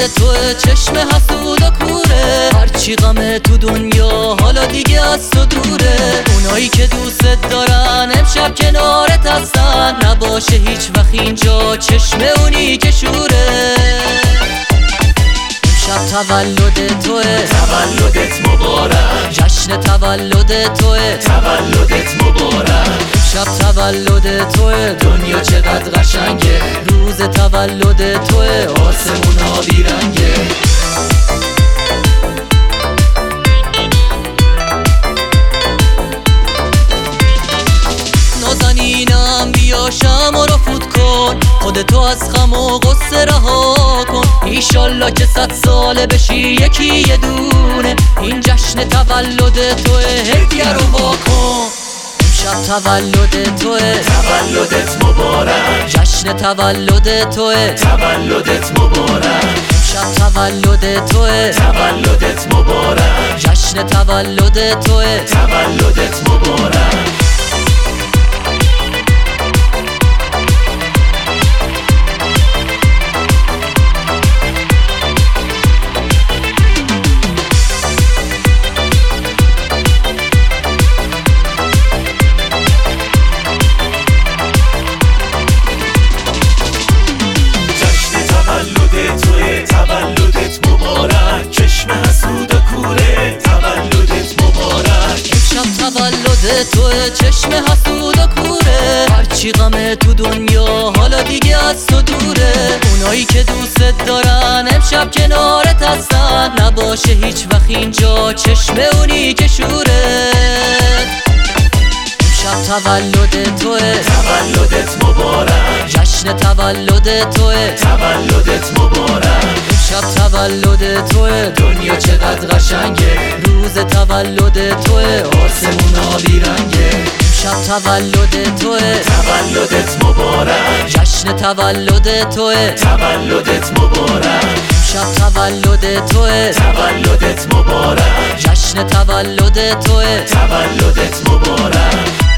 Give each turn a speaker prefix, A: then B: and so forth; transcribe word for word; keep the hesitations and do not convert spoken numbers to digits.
A: توه، چشم حسود و کوره، هرچی غمه تو دنیا حالا دیگه از تو دوره. اونایی که دوست دارن امشب کنارت هستن، نباشه هیچ وقت اینجا چشم اونی که شوره. امشب تولد توه،
B: تولدت مبارک،
A: جشن تولد توه،
B: تولدت مبارک.
A: امشب تولد توه،
B: دنیا چقدر قشنگه،
A: روز تولد توه،
B: آسمونا بیرنگه.
A: نازنینم بیا شمع رو فوت کن، خودتو از غم و غصه رها کن. ایشالله که صد ساله بشی یکی یه دونه، این جشن تولد توه، هدیه رو واکن. امشب تولد توه،
B: تولدت مبارک،
A: جشن تولد توه،
B: تولدت مبارک.
A: امشب تولد توه،
B: تولدت مبارک،
A: جشن تولد توه،
B: تولدت مبارک. تولدت مبارک، چشم حسود و کوره، تولدت مبارک.
A: امشب تولد توه، چشم حسود و کوره، هرچی غمه تو دنیا حالا دیگه از تو دوره. اونایی که دوست دارن امشب کنارت هستن، نباشه هیچ وقت اینجا چشم اونی که شوره. امشب تولد توه،
B: تولدت مبارک،
A: جشن تولد توه،
B: تولدت مبارک.
A: امشب تولد توه،
B: دنیا چقدر قشنگه،
A: روز تولد توه،
B: آسمونا بیرنگه.
A: امشب تولد توه،
B: تولدت مبارک،
A: جشن تولد توه،
B: تولدت مبارک.
A: امشب تولد توه،
B: تولدت مبارک،
A: جشن تولد توه،
B: تولدت مبارک.